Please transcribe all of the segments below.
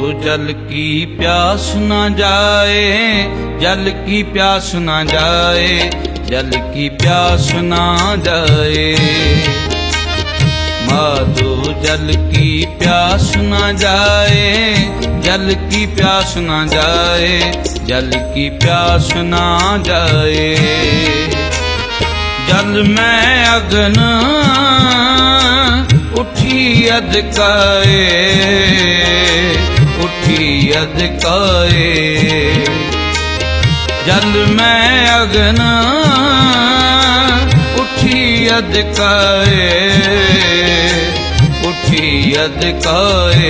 जल की प्यास न जाए, जल की प्यास न जाए, जल की प्यास न जाए। माधो जल की प्यास न जाए, जल की प्यास न जाए, जल की प्यास न जाए। जल में अग्न उठी अधकाए, उठी अधकाए। जल में अग्न उठी अधकाए, उठी अधकाए।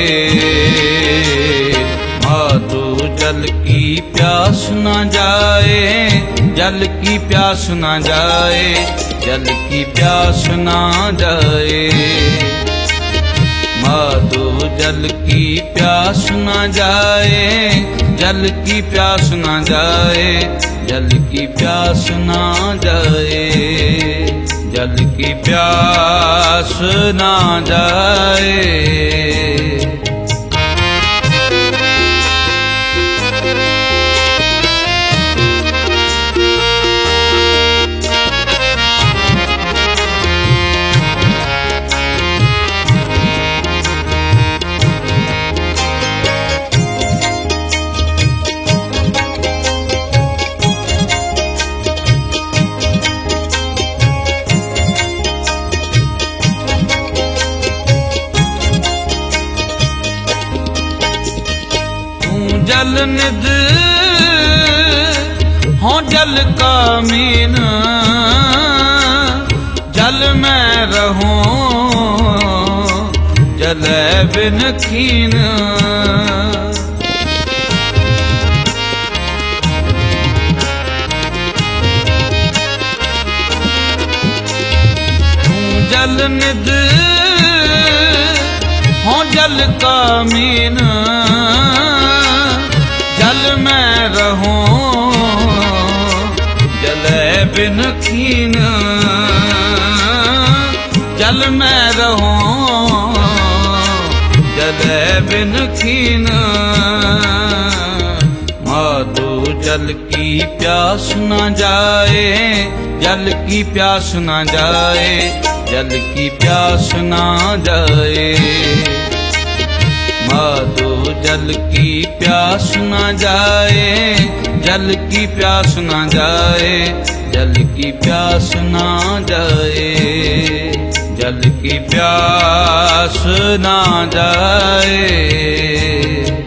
माधो जल की प्यास न जाए, जल की प्यास न जाए, जल की प्यास न जाए। माधो जल की प्यास न जाए, जल की प्यास न जाए, जल की प्यास न जाए, जल की प्यास न जाए। जल निध हो जल का मीन, जल में रहूं जल बिन खीन। जल निध हो जल का मीन, जल में रहूं जल बिन खीन। जल में रहूं जल बिन खीन। माधो जल की प्यास न जाए, जल की प्यास न जाए, जल की प्यास न जाए। माधो जल की प्यास न जाए, जल की प्यास न जाए, जल की प्यास न जाए, जल की प्यास न जाए।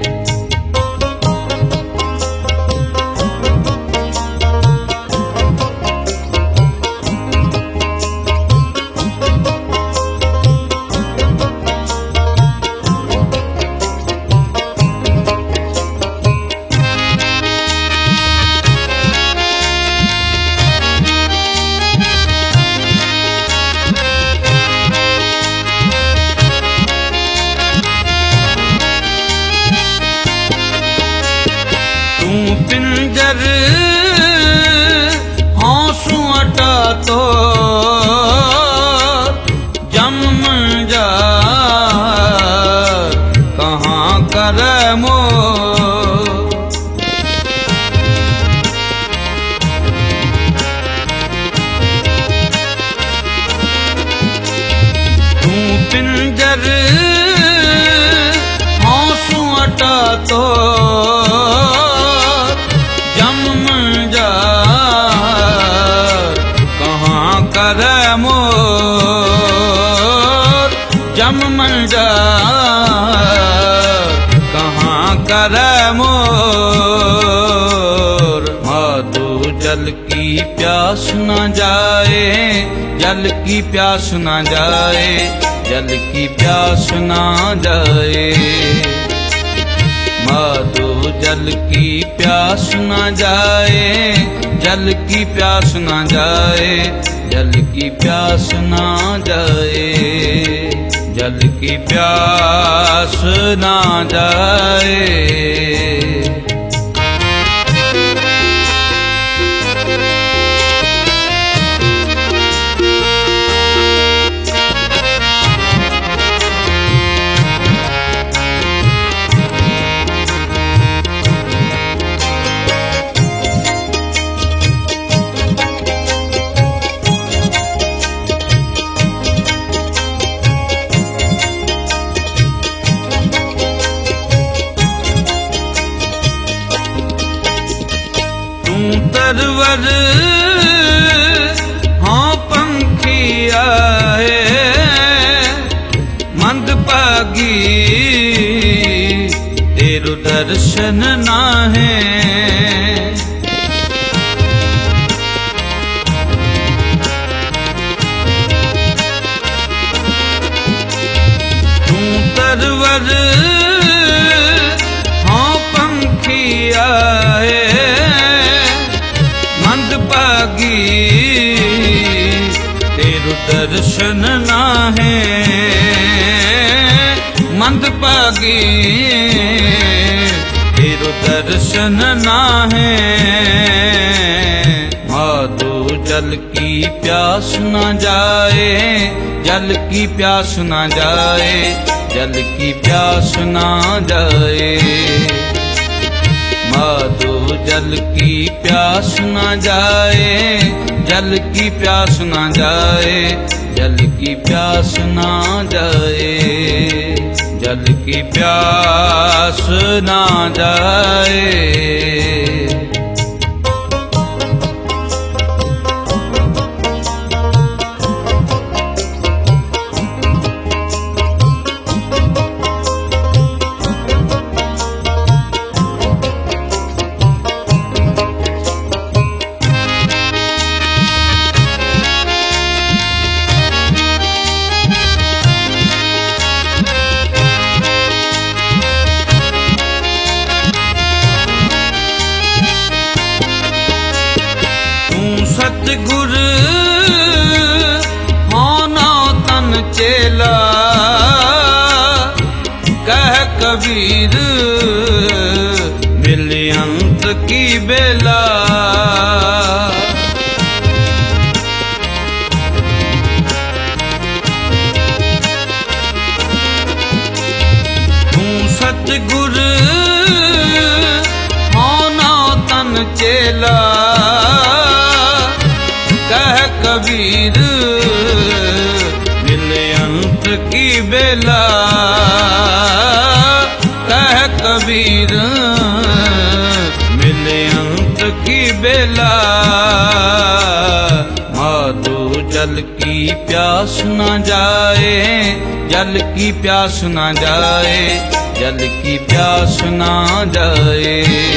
पिंजर हौसू अटा तो जम जा कहाँ कर मो। तू पिंजर हौसू अटा तो जम मन जा कहाँ कर मोर। माधो जल की प्यास न जाए, जल की प्यास न जाए, जल की प्यास न जाए। माधो जल की प्यास न जाए, जल की प्यास न जाए, जल की प्यास न जाए, जल की प्यास न जाए। तरवर हाँ पंखी आए मंदभागी तेरो दर्शन नाहे। तू तरवर हाँ पंखी आए मंदभागी तेरो दर्शन नाहे। मंदभागी तेरो दर्शन नाहे। माधो जल की प्यास न जाए जल की प्यास न जाए जल की प्यास न जाए। माधो जल की प्यास न जाए जल की प्यास न जाए जल की प्यास न जाए जल की प्यास न जाए। सतगुर होना तन चेला कह कबीर मिले अंत की बेला। तू सतगुर होना तन चेला कह कबीर मिले अंत की बेला। कह कबीर मिले अंत की बेला। माधो जल की प्यास न जाए जल की प्यास न जाए जल की प्यास न जाए।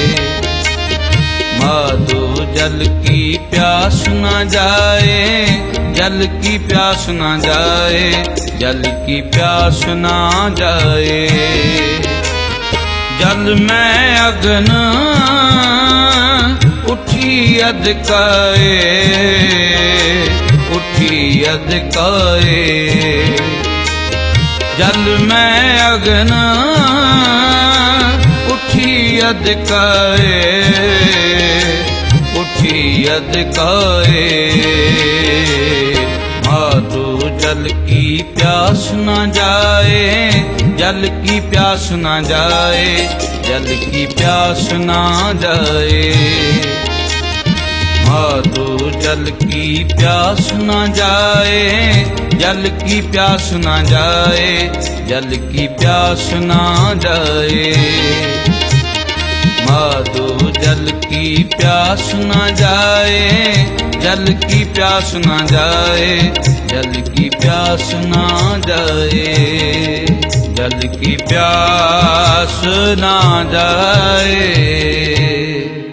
माधो जल की प्यास न जाए जल की प्यास न जाए जल की प्यास न जाए। जल में अगन उठी अधकाए उठी अधकाए। जल में अगन उठी अधकाए उठी अधकाए। माधो जल की प्यास न जाए जल की प्यास न जाए जल की प्यास न जाए। माधो जल की प्यास न जाए जल की प्यास न जाए जल की प्यास न जाए। माधो जल की प्यास न जाए जल की प्यास न जाए जल की प्यास न जाए जल की प्यास न जाए।